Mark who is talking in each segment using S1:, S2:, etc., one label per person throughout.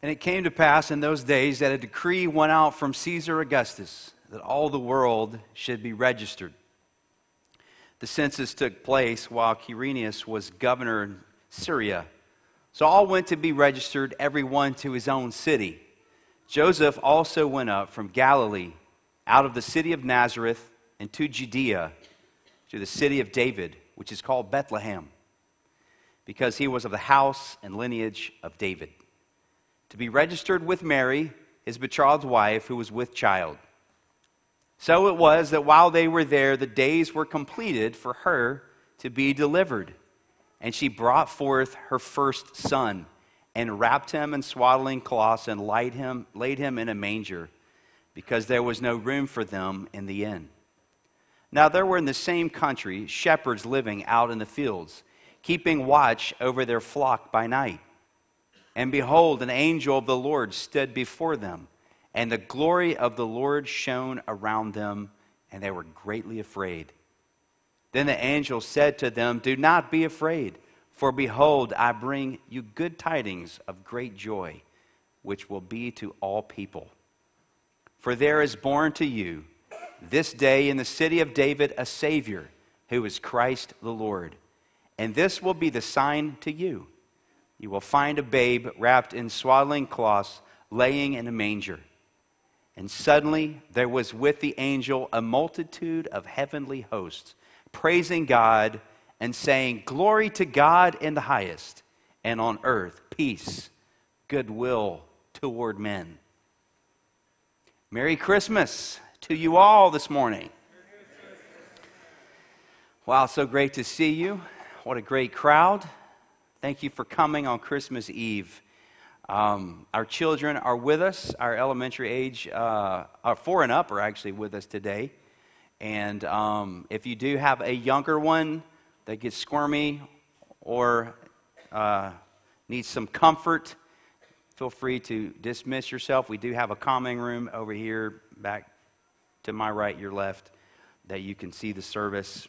S1: And it came to pass in those days that a decree went out from Caesar Augustus that all the world should be registered. The census took place while Quirinius was governor in Syria. So all went to be registered, every one to his own city. Joseph also went up from Galilee, out of the city of Nazareth, into Judea, to the city of David, which is called Bethlehem, because he was of the house and lineage of David, to be registered with Mary, his betrothed wife, who was with child. So it was that while they were there, the days were completed for her to be delivered. And she brought forth her first son, and wrapped him in swaddling cloths, and laid him in a manger, because there was no room for them in the inn. Now there were in the same country shepherds living out in the fields, keeping watch over their flock by night. And behold, an angel of the Lord stood before them, and the glory of the Lord shone around them, and they were greatly afraid. Then the angel said to them, "Do not be afraid, for behold, I bring you good tidings of great joy, which will be to all people. For there is born to you this day in the city of David a Savior, who is Christ the Lord. And this will be the sign to you. You will find a babe wrapped in swaddling cloths, laying in a manger." And suddenly there was with the angel a multitude of heavenly hosts, praising God and saying, "Glory to God in the highest, and on earth peace, goodwill toward men." Merry Christmas to you all this morning. Wow, so great to see you. What a great crowd. Thank you for coming on Christmas Eve. Our children are with us. Our elementary age, 4 and up, are actually with us today. And if you do have a younger one that gets squirmy or needs some comfort, feel free to dismiss yourself. We do have a calming room over here, back to my right, your left, that you can see the service.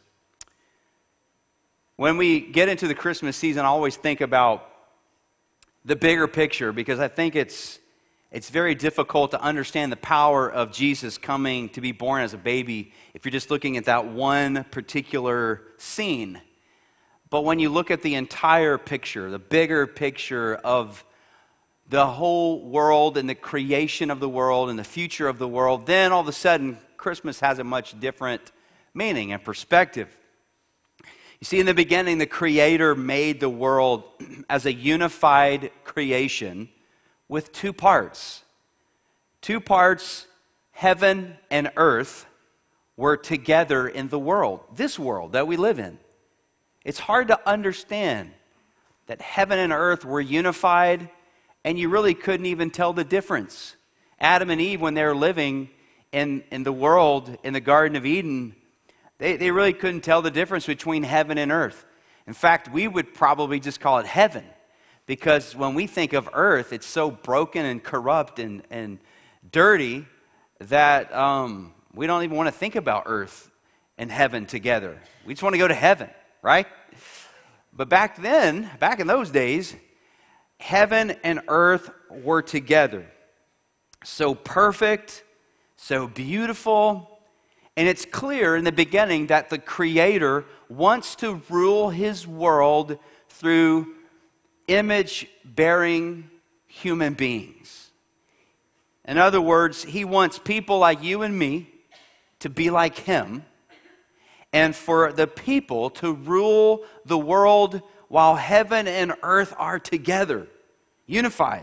S1: When we get into the Christmas season, I always think about the bigger picture, because I think it's very difficult to understand the power of Jesus coming to be born as a baby if you're just looking at that one particular scene. But when you look at the entire picture, the bigger picture of the whole world and the creation of the world and the future of the world, then all of a sudden Christmas has a much different meaning and perspective. You see, in the beginning, the Creator made the world as a unified creation with two parts. Two parts, heaven and earth, were together in the world, this world that we live in. It's hard to understand that heaven and earth were unified, and you really couldn't even tell the difference. Adam and Eve, when they were living in the world, in the Garden of Eden, they really couldn't tell the difference between heaven and earth. In fact, we would probably just call it heaven, because when we think of earth, it's so broken and corrupt and dirty that we don't even want to think about earth and heaven together. We just want to go to heaven, right? But back then, back in those days, heaven and earth were together. So perfect, so beautiful. And it's clear in the beginning that the Creator wants to rule His world through image-bearing human beings. In other words, He wants people like you and me to be like Him, and for the people to rule the world while heaven and earth are together, unified.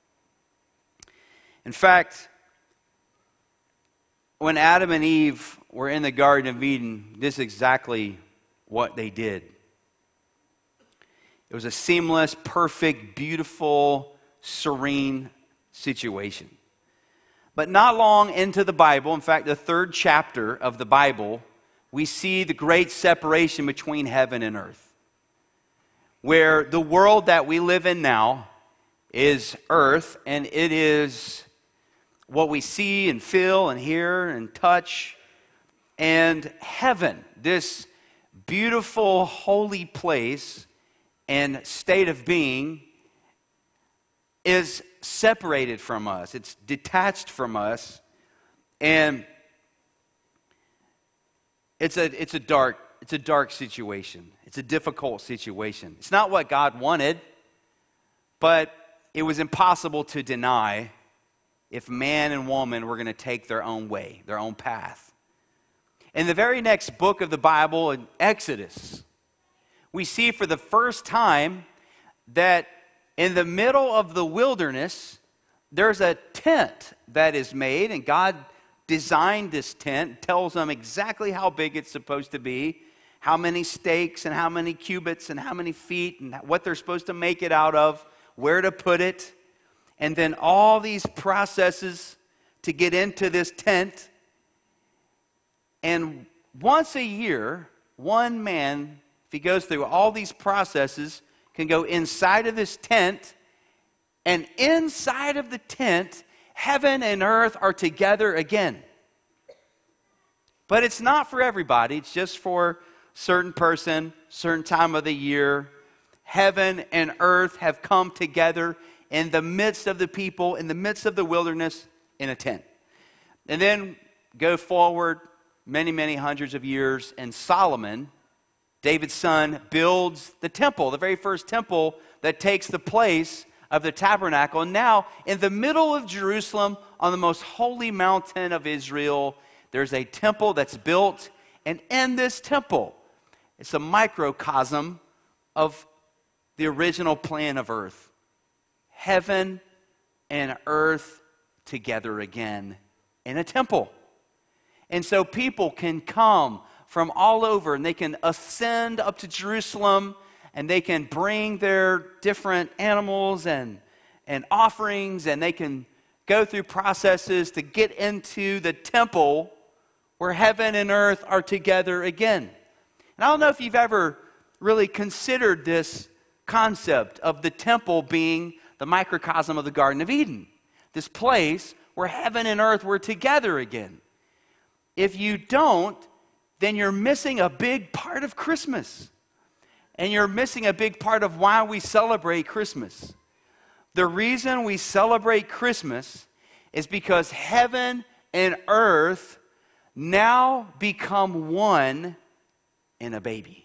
S1: In fact, when Adam and Eve were in the Garden of Eden, this is exactly what they did. It was a seamless, perfect, beautiful, serene situation. But not long into the Bible, in fact, the 3rd chapter of the Bible, we see the great separation between heaven and earth, where the world that we live in now is earth, and it is what we see and feel and hear and touch, and heaven, this beautiful, holy place and state of being, is separated from us. It's detached from us. And it's a dark situation. It's a difficult situation. It's not what God wanted, but it was impossible to deny if man and woman were going to take their own way, their own path. In the very next book of the Bible, in Exodus, we see for the first time that in the middle of the wilderness, there's a tent that is made, and God designed this tent, tells them exactly how big it's supposed to be, how many stakes and how many cubits and how many feet and what they're supposed to make it out of, where to put it, and then all these processes to get into this tent. And once a year, one man, if he goes through all these processes, can go inside of this tent, and inside of the tent, heaven and earth are together again. But it's not for everybody. It's just for certain person, certain time of the year. Heaven and earth have come together in the midst of the people, in the midst of the wilderness, in a tent. And then go forward many, many hundreds of years, and Solomon, David's son, builds the temple, the very first temple that takes the place of the tabernacle. And now, in the middle of Jerusalem, on the most holy mountain of Israel, there's a temple that's built. And in this temple, it's a microcosm of the original plan of earth. Heaven and earth together again in a temple. And so people can come from all over, and they can ascend up to Jerusalem, and they can bring their different animals and offerings, and they can go through processes to get into the temple where heaven and earth are together again. And I don't know if you've ever really considered this concept of the temple being the microcosm of the Garden of Eden, this place where heaven and earth were together again. If you don't, then you're missing a big part of Christmas. And you're missing a big part of why we celebrate Christmas. The reason we celebrate Christmas is because heaven and earth now become one in a baby.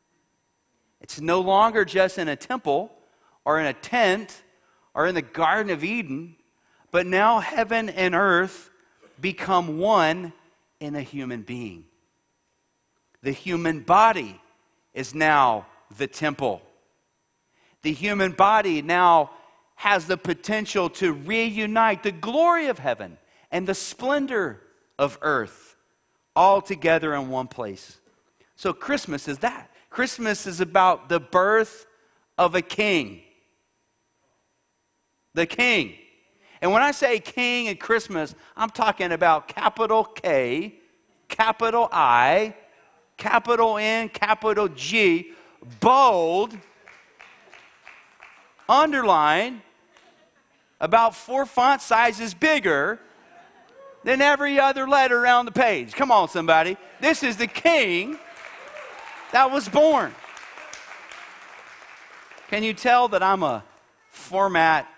S1: It's no longer just in a temple or in a tent or in the Garden of Eden, but now heaven and earth become one in a human being. The human body is now the temple. The human body now has the potential to reunite the glory of heaven and the splendor of earth all together in one place. So Christmas is that. Christmas is about the birth of a king. The king. And when I say king at Christmas, I'm talking about capital K, capital I, capital N, capital G, bold, underline, about 4 font sizes bigger than every other letter around the page. Come on, somebody. This is the king that was born. Can you tell that I'm a format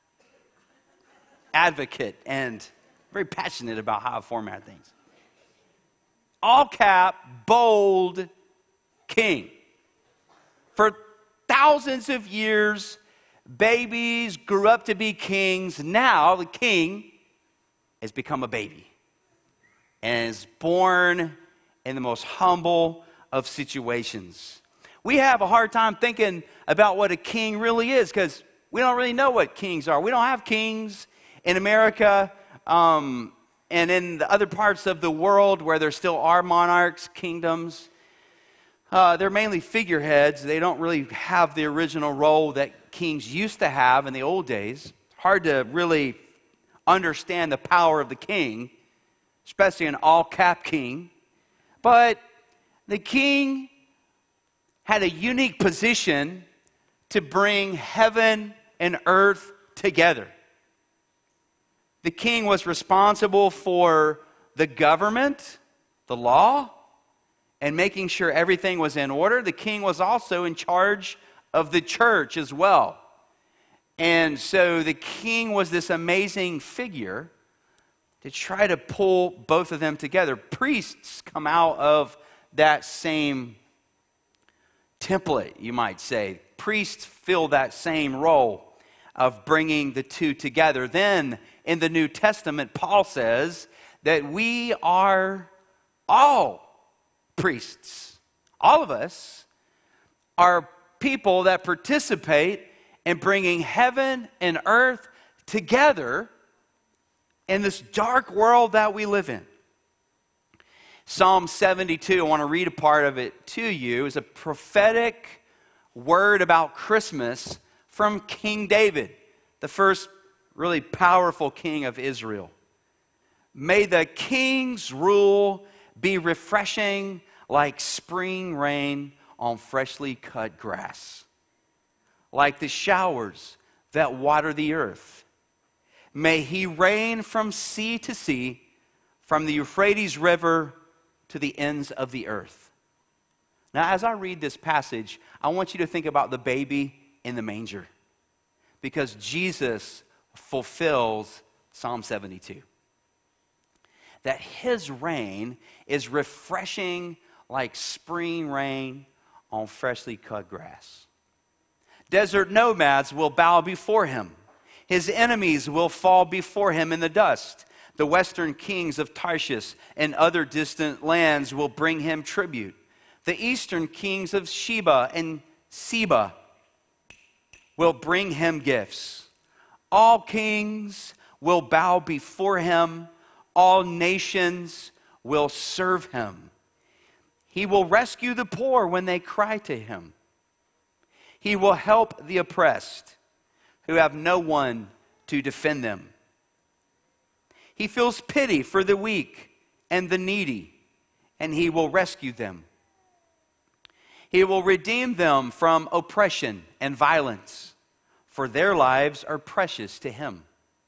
S1: advocate and very passionate about how I format things? All cap, bold, king. For thousands of years, babies grew up to be kings. Now the king has become a baby and is born in the most humble of situations. We have a hard time thinking about what a king really is because we don't really know what kings are. We don't have kings in America and in the other parts of the world where there still are monarchs, kingdoms. They're mainly figureheads. They don't really have the original role that kings used to have in the old days. Hard to really understand the power of the king, especially an all-cap king. But the king had a unique position to bring heaven and earth together. The king was responsible for the government, the law, and making sure everything was in order. The king was also in charge of the church as well. And so the king was this amazing figure to try to pull both of them together. Priests come out of that same template, you might say. Priests fill that same role of bringing the two together. Then in the New Testament, Paul says that we are all priests. All of us are people that participate in bringing heaven and earth together in this dark world that we live in. Psalm 72, I want to read a part of it to you, is a prophetic word about Christmas from King David, the first really powerful king of Israel. May the king's rule be refreshing like spring rain on freshly cut grass, like the showers that water the earth. May he reign from sea to sea, from the Euphrates River to the ends of the earth. Now, as I read this passage, I want you to think about the baby in the manger, because Jesus fulfills Psalm 72. That his reign is refreshing like spring rain on freshly cut grass. Desert nomads will bow before him. His enemies will fall before him in the dust. The western kings of Tarshish and other distant lands will bring him tribute. The eastern kings of Sheba and Seba will bring him gifts. All kings will bow before him. All nations will serve him. He will rescue the poor when they cry to him. He will help the oppressed who have no one to defend them. He feels pity for the weak and the needy, and he will rescue them. He will redeem them from oppression and violence, for their lives are precious to him.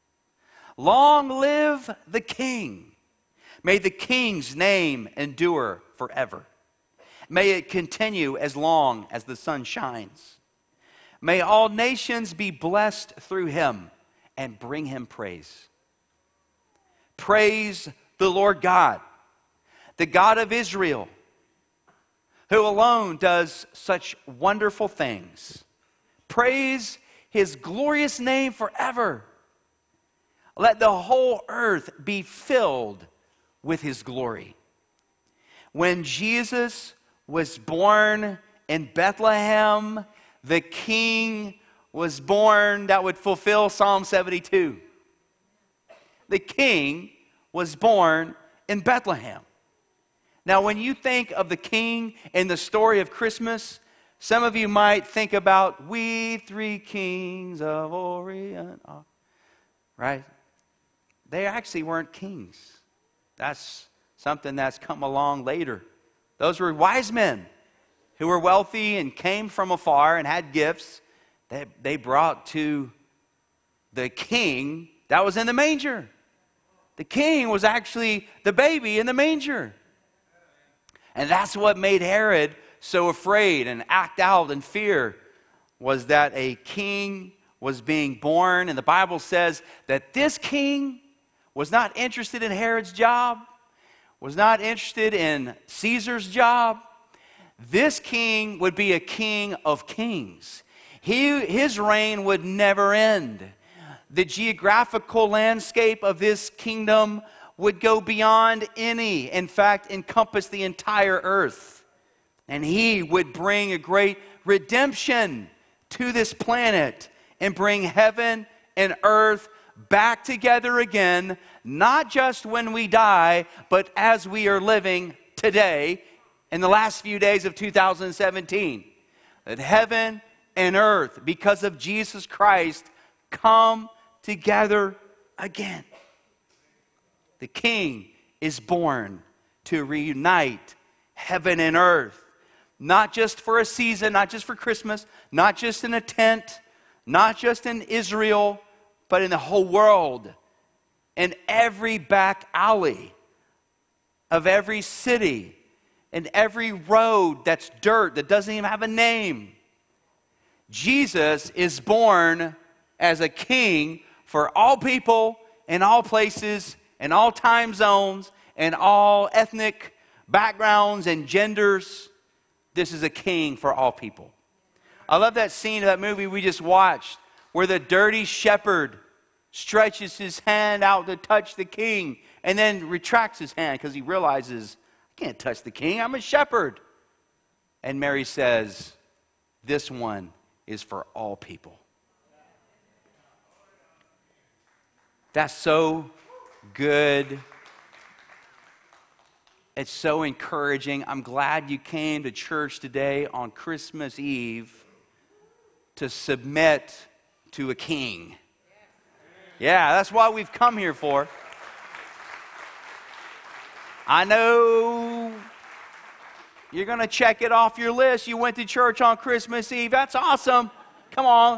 S1: Long live the King. May the King's name endure forever. May it continue as long as the sun shines. May all nations be blessed through him and bring him praise. Praise the Lord God, the God of Israel, who alone does such wonderful things. Praise his glorious name forever. Let the whole earth be filled with his glory. When Jesus was born in Bethlehem, the king was born that would fulfill Psalm 72. The king was born in Bethlehem. Now, when you think of the king in the story of Christmas, some of you might think about we three kings of Orient, right? They actually weren't kings. That's something that's come along later. Those were wise men who were wealthy and came from afar and had gifts that they brought to the king that was in the manger. The king was actually the baby in the manger. And that's what made Herod so afraid and act out in fear, was that a king was being born. And the Bible says that this king was not interested in Herod's job, was not interested in Caesar's job. This king would be a king of kings. His reign would never end. The geographical landscape of this kingdom would go beyond any, in fact, encompass the entire earth. And he would bring a great redemption to this planet and bring heaven and earth back together again, not just when we die, but as we are living today in the last few days of 2017. That heaven and earth, because of Jesus Christ, come together again. The King is born to reunite heaven and earth, not just for a season, not just for Christmas, not just in a tent, not just in Israel, but in the whole world, in every back alley of every city, in every road that's dirt, that doesn't even have a name. Jesus is born as a king for all people in all places, in all time zones, and all ethnic backgrounds and genders. This is a king for all people. I love that scene of that movie we just watched where the dirty shepherd stretches his hand out to touch the king and then retracts his hand because he realizes, I can't touch the king, I'm a shepherd. And Mary says, this one is for all people. That's so good. It's so encouraging. I'm glad you came to church today on Christmas Eve to submit to a king. Yeah, that's what we've come here for. I know you're going to check it off your list. You went to church on Christmas Eve. That's awesome. Come on.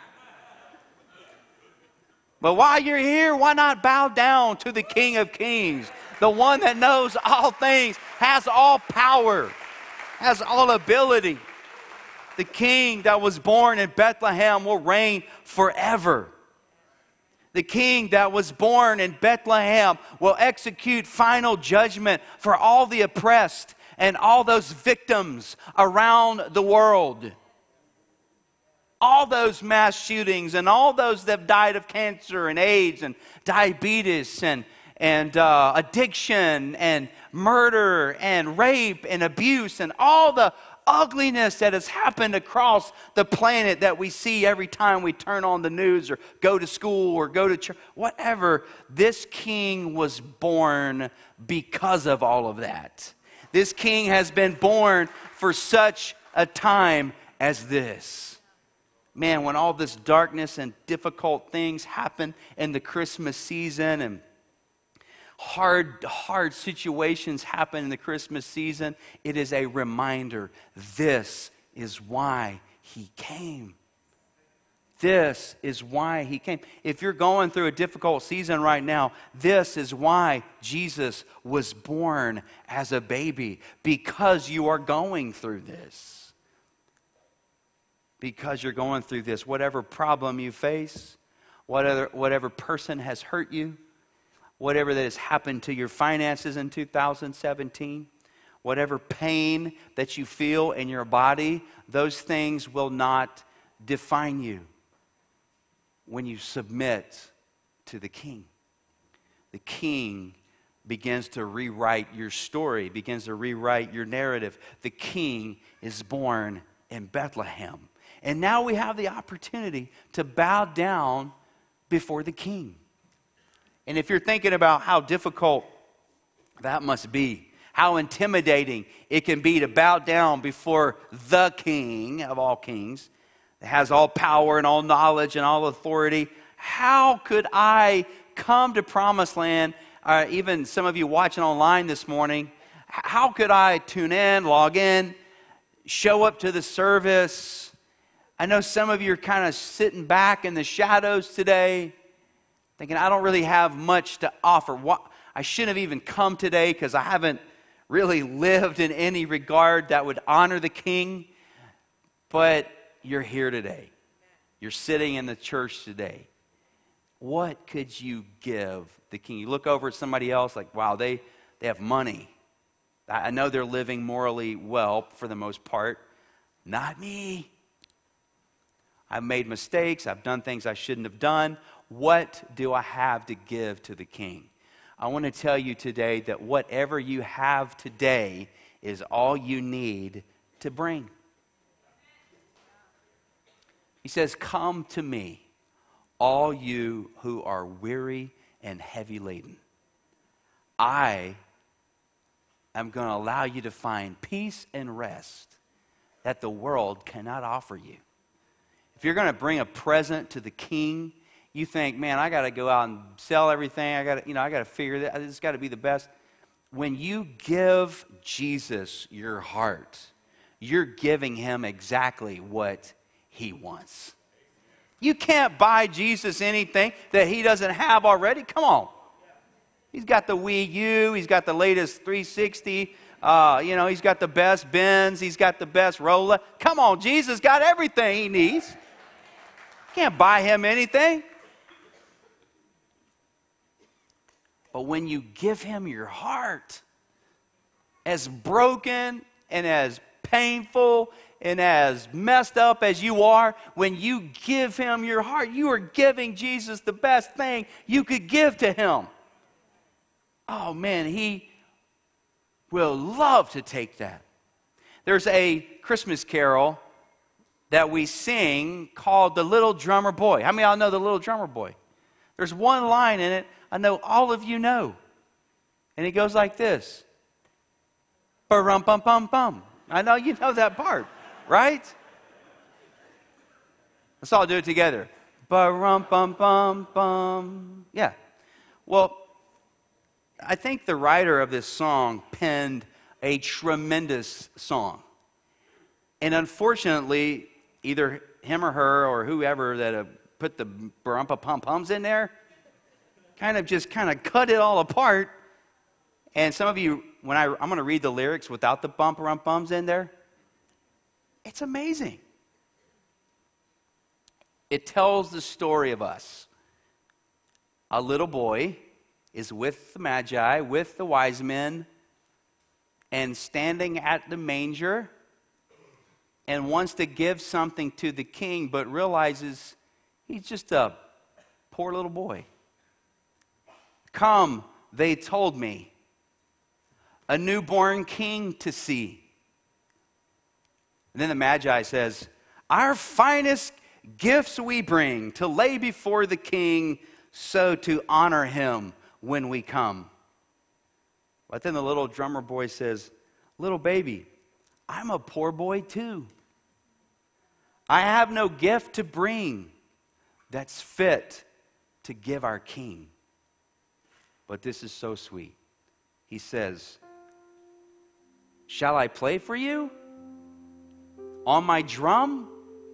S1: But while you're here, why not bow down to the King of Kings, the one that knows all things, has all power, has all ability. The King that was born in Bethlehem will reign forever. The King that was born in Bethlehem will execute final judgment for all the oppressed and all those victims around the world. All those mass shootings and all those that have died of cancer and AIDS and diabetes and addiction and murder and rape and abuse and all the ugliness that has happened across the planet that we see every time we turn on the news or go to school or go to church, whatever. This king was born because of all of that. This king has been born for such a time as this. Man, when all this darkness and difficult things happen in the Christmas season and hard situations happen in the Christmas season, it is a reminder. This is why he came. This is why he came. If you're going through a difficult season right now, this is why Jesus was born as a baby, because you are going through this. Because you're going through this, whatever problem you face, whatever person has hurt you, whatever that has happened to your finances in 2017, whatever pain that you feel in your body, those things will not define you when you submit to the King. The King begins to rewrite your story, begins to rewrite your narrative. The King is born in Bethlehem. And now we have the opportunity to bow down before the King. And if you're thinking about how difficult that must be, how intimidating it can be to bow down before the King of all kings, that has all power and all knowledge and all authority, how could I come to Promised Land, even some of you watching online this morning, how could I tune in, log in, show up to the service? I know some of you are kind of sitting back in the shadows today, thinking, I don't really have much to offer. I shouldn't have even come today because I haven't really lived in any regard that would honor the King. But you're here today. You're sitting in the church today. What could you give the King? You look over at somebody else like, wow, they have money. I know they're living morally well for the most part. Not me. I've made mistakes. I've done things I shouldn't have done. What do I have to give to the King? I want to tell you today that whatever you have today is all you need to bring. He says, come to me, all you who are weary and heavy laden. I am going to allow you to find peace and rest that the world cannot offer you. If you're going to bring a present to the King, you think, man, I got to go out and sell everything. I got to figure that it's got to be the best. When you give Jesus your heart, you're giving him exactly what he wants. You can't buy Jesus anything that he doesn't have already. Come on. He's got the Wii U. He's got the latest 360. He's got the best Benz. He's got the best Rolex. Come on, Jesus got everything he needs. Can't buy him anything. But when you give him your heart, as broken and as painful and as messed up as you are, when you give him your heart, you are giving Jesus the best thing you could give to him. Oh man, he will love to take that. There's a Christmas carol that we sing called The Little Drummer Boy. How many of y'all know The Little Drummer Boy? There's one line in it I know all of you know. And it goes like this. Ba-rum-bum-bum-bum. I know you know that part, right? Let's all do it together. Ba-rum-bum-bum-bum. Yeah. Well, I think the writer of this song penned a tremendous song. And unfortunately, either him or her or whoever that put the ba-rum-bum-bums in there kind of cut it all apart. And some of you, when I'm going to read the lyrics without the bum-bums in there, it's amazing. It tells the story of us. A little boy is with the Magi, with the wise men, and standing at the manger, and wants to give something to the king, but realizes he's just a poor little boy. Come, they told me, a newborn king to see. And then the Magi says, our finest gifts we bring to lay before the king, so to honor him when we come. But then the little drummer boy says, little baby, I'm a poor boy too. I have no gift to bring that's fit to give our king. But this is so sweet. He says, shall I play for you on my drum?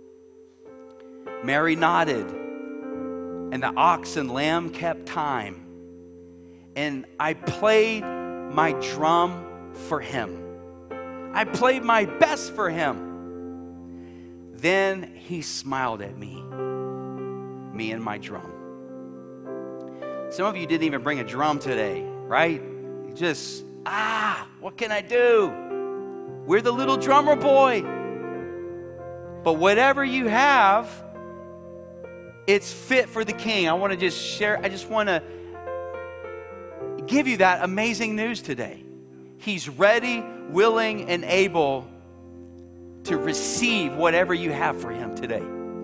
S1: Mary nodded, and the ox and lamb kept time. And I played my drum for him. I played my best for him. Then he smiled at me and my drum. Some of you didn't even bring a drum today, right? Just, what can I do? We're the little drummer boy. But whatever you have, it's fit for the king. I want to just share, I just want to give you that amazing news today. He's ready, willing, and able to receive whatever you have for him today.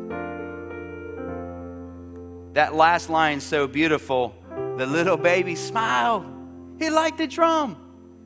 S1: That last line is so beautiful. The little baby smiled. He liked the drum.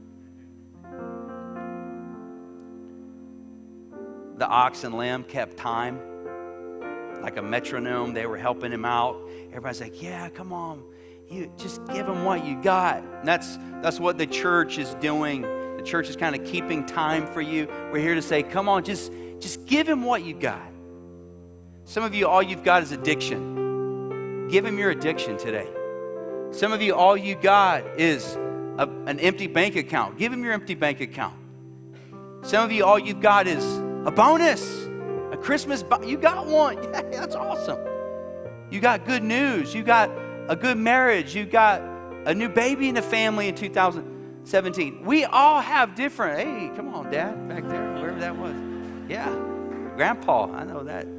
S1: The ox and lamb kept time. Like a metronome, they were helping him out. Everybody's like, yeah, come on. You just give him what you got. And that's what the church is doing. The church is kind of keeping time for you. We're here to say, come on, just give him what you got. Some of you, all you've got is addiction. Give him your addiction today. Some of you, all you got is an empty bank account. Give him your empty bank account. Some of you, all you've got is a bonus, a Christmas bonus. You got one. Yeah, that's awesome. You got good news. You got a good marriage. You got a new baby in the family in 2017. We all have different. Hey, come on, Dad, back there, wherever that was. Yeah, Grandpa, I know that.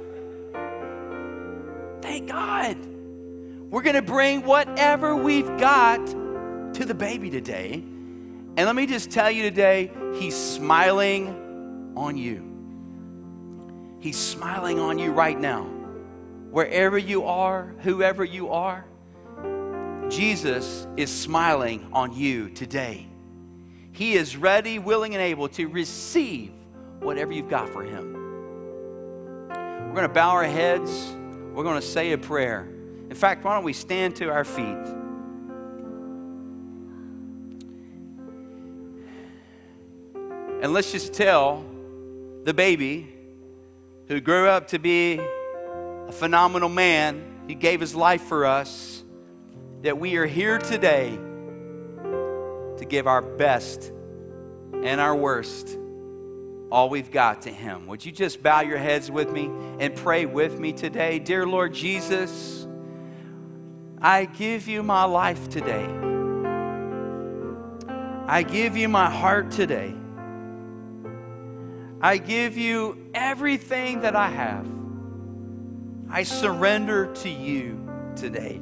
S1: Thank God. We're going to bring whatever we've got to the baby today. And let me just tell you today, he's smiling on you. He's smiling on you right now. Wherever you are, whoever you are, Jesus is smiling on you today. He is ready, willing, and able to receive whatever you've got for him. We're going to bow our heads. We're going to say a prayer. In fact, why don't we stand to our feet? And let's just tell the baby who grew up to be a phenomenal man, he gave his life for us, that we are here today to give our best and our worst all we've got to Him. Would you just bow your heads with me and pray with me today? Dear Lord Jesus, I give you my life today. I give you my heart today. I give you everything that I have. I surrender to you today.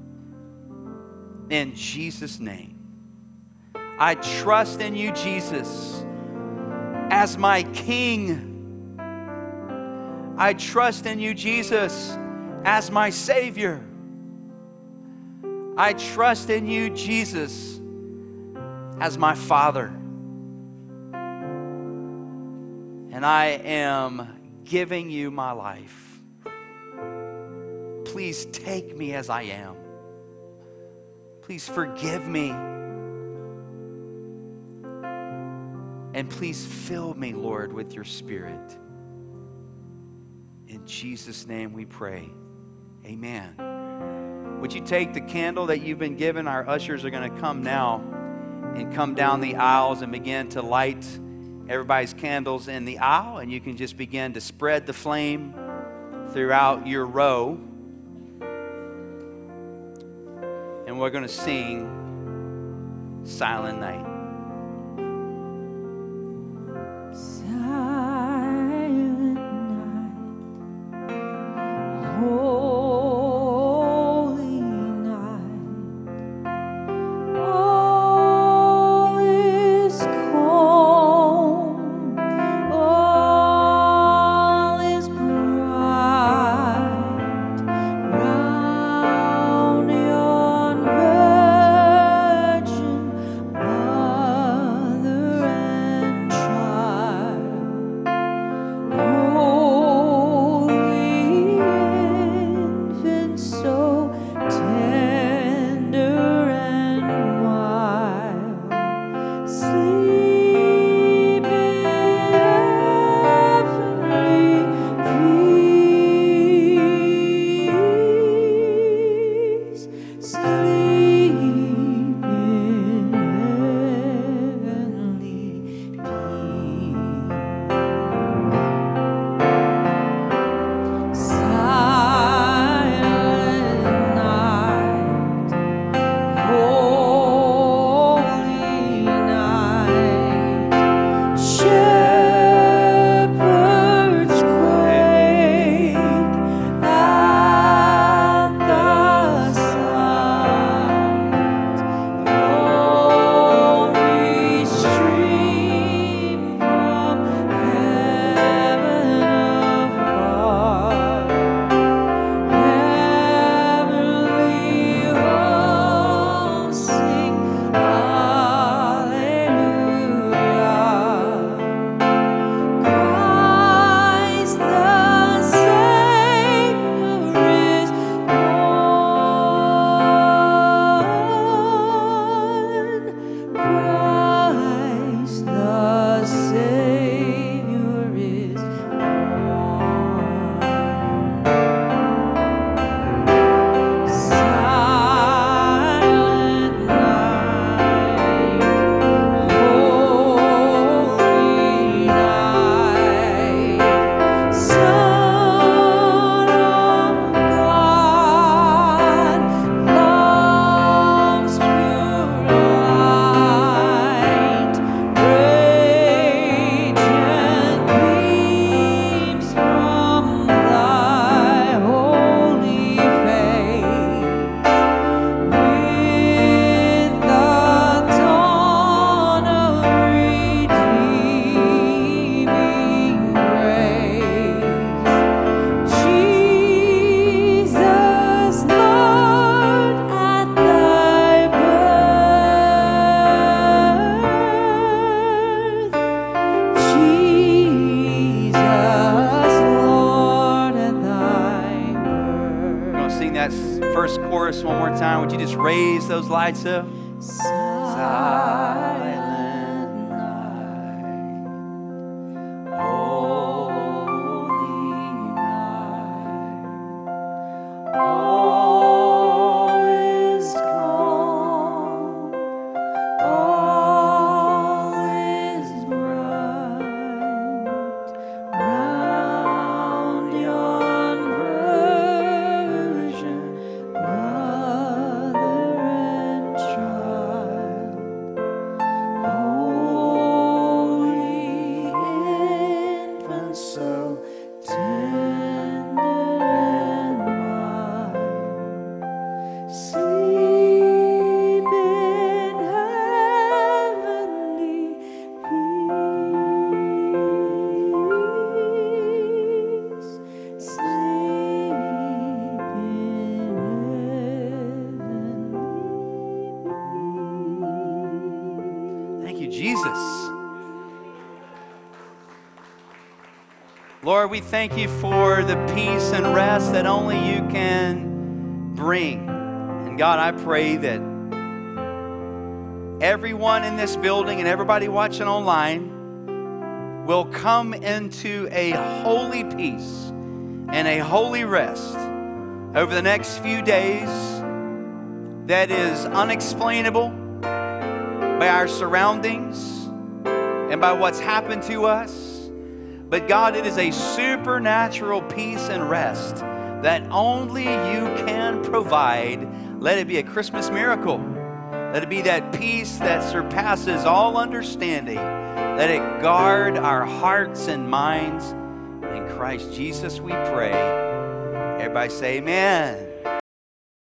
S1: In Jesus' name. I trust in you, Jesus, as my King. I trust in you, Jesus, as my Savior. I trust in you, Jesus, as my Father. And I am giving you my life. Please take me as I am. Please forgive me. And please fill me, Lord, with your Spirit. In Jesus' name we pray. Amen. Would you take the candle that you've been given? Our ushers are going to come now and come down the aisles and begin to light everybody's candles in the aisle. And you can just begin to spread the flame throughout your row. And we're going to sing Silent Night. First chorus one more time. Would you just raise those lights up? Silent night, holy night, all is calm, all is bright. Thank you, Jesus. Lord, we thank you for the peace and rest that only you can bring. And God, I pray that everyone in this building and everybody watching online will come into a holy peace and a holy rest over the next few days that is unexplainable by our surroundings and by what's happened to us. But God, it is a supernatural peace and rest that only you can provide. Let it be a Christmas miracle. Let it be that peace that surpasses all understanding. Let it guard our hearts and minds. In Christ Jesus we pray. Everybody say amen.